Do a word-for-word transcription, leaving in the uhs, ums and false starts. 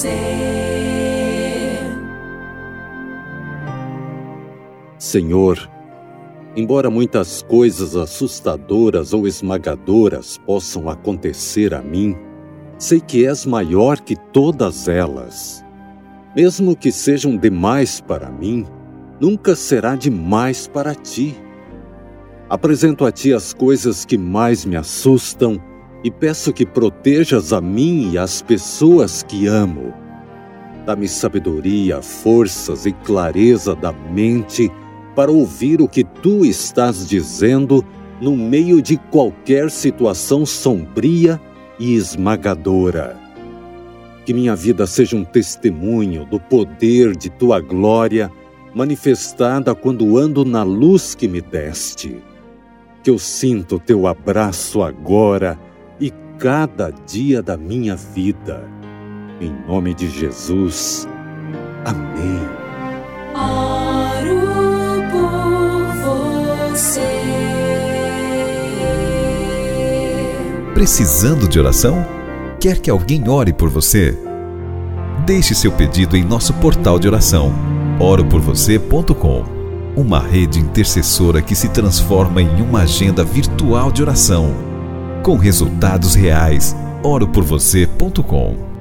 Senhor, embora muitas coisas assustadoras ou esmagadoras possam acontecer a mim, sei que és maior que todas elas. Mesmo que sejam demais para mim, nunca será demais para ti. Apresento a ti as coisas que mais me assustam e peço que protejas a mim e as pessoas que amo. Dá-me sabedoria, forças e clareza da mente para ouvir o que tu estás dizendo no meio de qualquer situação sombria e esmagadora. Que minha vida seja um testemunho do poder de tua glória manifestada quando ando na luz que me deste. Que eu sinta o teu abraço agora e cada dia da minha vida. Em nome de Jesus. Amém. Oro por você. Precisando de oração? Quer que alguém ore por você? Deixe seu pedido em nosso portal de oração, oro por você ponto com. Uma rede intercessora que se transforma em uma agenda virtual de oração, com resultados reais. oro por você ponto com.